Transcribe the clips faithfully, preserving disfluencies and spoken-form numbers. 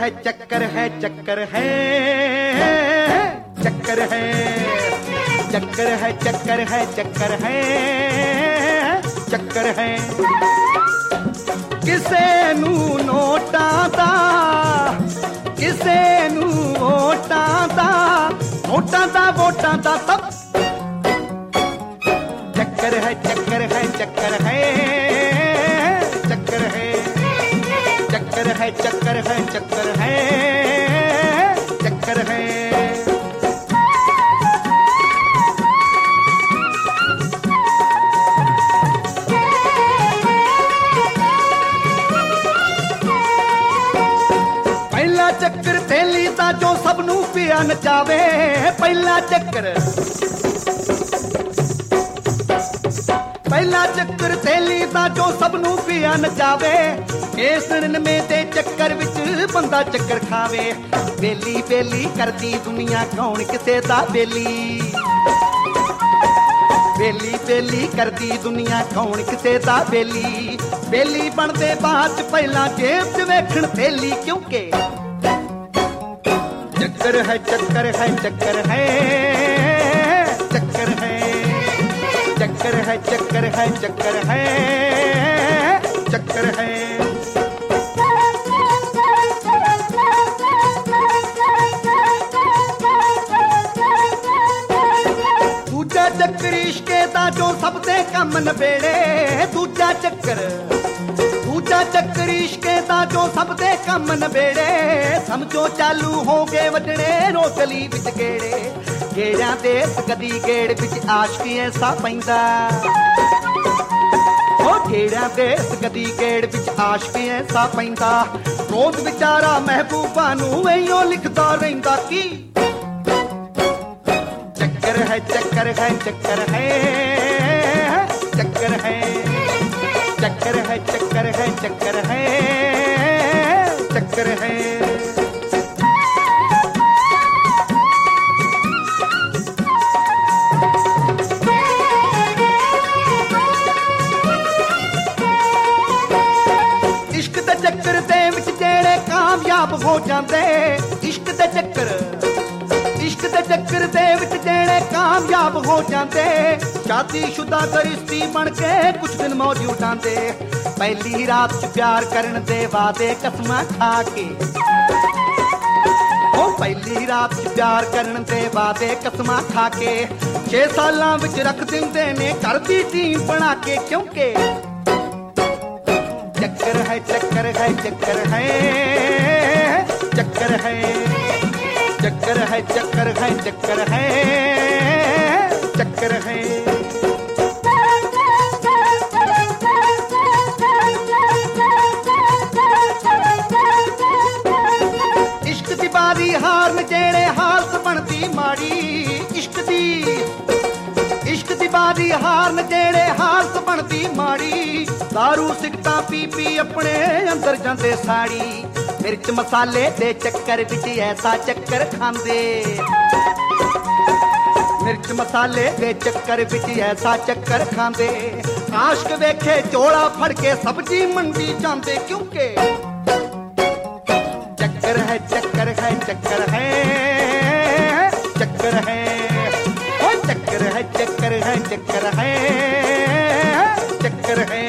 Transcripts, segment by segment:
है चक्कर है चक्कर है चक्कर है चक्कर है चक्कर है चक्कर है चक्कर है किसे नू नोटां दा किसे नू वोटां दा वोटां दा वोटां दा सब चक्कर है चक्कर है चक्कर है चक्कर है चक्कर है चक्कर है चक्कर है चक्कर है पहला चक्कर थैली दा जो सबनू पिया नचावे पहला चक्कर पहला चक्कर थैली दा जो सबनू पिया नचावे इस निन्नवे दे चक्कर विच बंदा चक्कर खावे बेली बेली करदी दुनिया कौन किसे दा बेली बेली बेली करदी दुनिया कौन किसे दा बेली बेली बनदे बाद च पहला जेब च वेखण थैली क्योंकि चक्कर है चक्कर है चक्कर है चक्कर है चक्कर है चक्कर है चक्कर है चक्कर है दूजा चक्कर इश्के दा जो सब दे कम नबेड़े दूजा चक्कर दूजा चक्कर इश्के दा जो सब दे कम नबेड़े समझो चालू हो गए वजने रोकली विच गेड़े गेड़ां दे कदी गेड़ विच आशकी ऐसा पैंदा ओ गेड़ां दे कदी गेड़ विच आशकी ऐसा पैंदा रोज बेचारा महबूबा नू इयो लिखदा रहिंदा की चक्कर है चक्कर है चक्कर है चक्कर है चक्कर है चक्कर है चक्कर है चक्कर है इश्क दे चक्कर दे विच जेड़े कामयाब हो जांदे इश्क दे चक्कर इश्क दे चक्कर दे विच जेड़े कामयाब हो जांदे शादीशुदा गरिश्ती बन के कुछ दिन मौज उठांदे पहली रात च प्यार करन दे वादे कसमां खा के ओ पहली रात च प्यार करन दे वादे कसमां खा के छे सालां विच रख दिंदे ने घर दी टीम बना के क्योंकि चक्कर है चक्कर है चक्कर है चक्कर है चक्कर है चक्कर है चक्कर है चक्कर है इश्क दी बारी हारन जेड़े हालत बनदी माड़ी इश्क दी इश्क दी बारी हारन जेड़े हालत बनदी माड़ी दारू सिगटां पी पी अपने अंदर जांदे साड़ी मिर्च मसाले दे चक्कर विच ऐसा चक्कर खांदे मिर्च मसाले दे चक्कर विच ऐसा चक्कर खांदे आशिक वेखे चोला फड़ के सब्जी मंडी जांदे क्योंकि चक्कर है चक्कर है चक्कर है चक्कर है ओ चक्कर है चक्कर है चक्कर है चक्कर है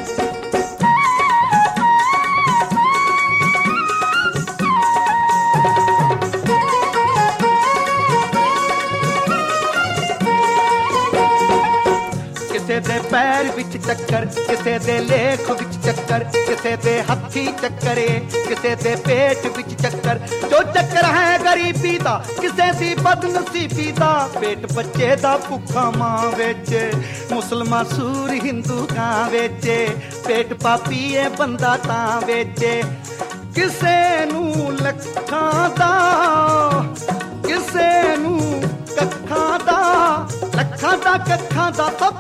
किसे दे पैर विच चक्कर किसे दे लेख विच चक्कर किसे दे हथी चक्करे किसे दे पेट विच चक्कर जो चक्कर है गरीबी दा किसे दी बदनसीबी दा पेट बच्चे दा भुखा मां विच मुसलमान सूर हिंदू कां विच पेट पापी है बंदा तां विच किसे नू लखां दा किसे नू कखां दा लखां दा कखां दा सब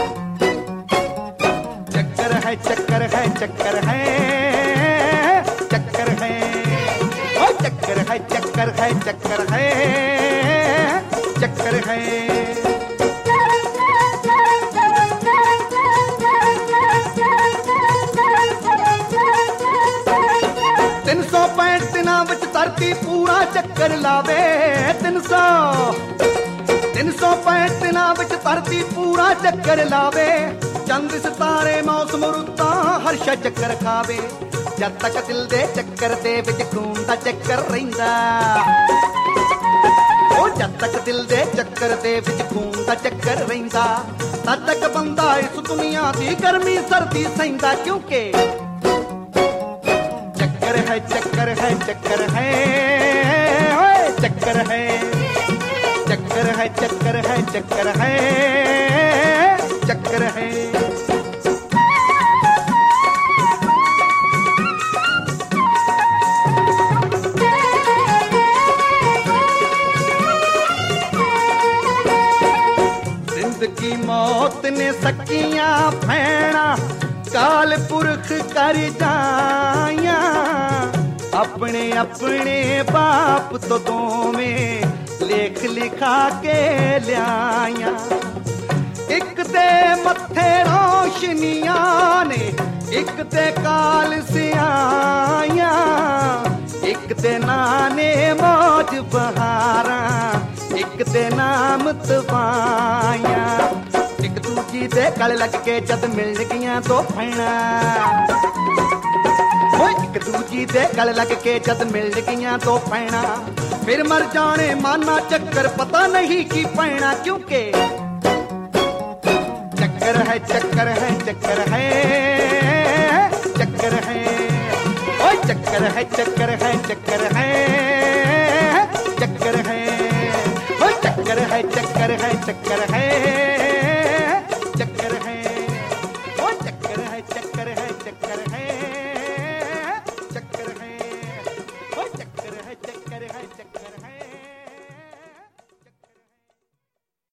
चक्कर है चक्कर है चक्कर है चक्कर है ओ चक्कर है चक्कर है चक्कर है चक्कर है तीन सौ पैंठ दिनां सौ तीन सौ पैंठ दिनां विच धरती पूरा चक्कर लावे, चंद सितारे मौसम रुत्तां हर शै चक्कर खावे। जद तक दिल दे चक्कर दे विच खून दा चक्कर रहिंदा, ओ जद तक दिल दे चक्कर दे विच खून दा चक्कर रहिंदा, तद तक बंदा इस दुनिया दी गर्मी सर्दी सहिंदा। क्योंकि चक्कर है चक्कर है चक्कर है ओए चक्कर है चक्कर है चक्कर है चक्कर है चक्कर है। जिंदगी मौत ने सकियां भैणा काल पुरख कर जाया, अपने अपने बाप तो दोवें लेख लिखा के लिया। एक दे मत्थे रोशनियां ने एक दे काल सियाया, एक दे नाने मौज बहारा एक दे नाम तवाया। एक दूजी दे गल लग के जद मिल गईयां दो भैणा, एक दूजी दे गल लग के जद मिल गईयां दो भैणा, फिर मर जाने माना चक्कर पता नहीं की पैना। क्योंकि चक्कर है चक्कर है चक्कर है चक्कर है ओ चक्कर है चक्कर है चक्कर है चक्कर है ओ चक्कर है चक्कर है चक्कर है चक्कर है।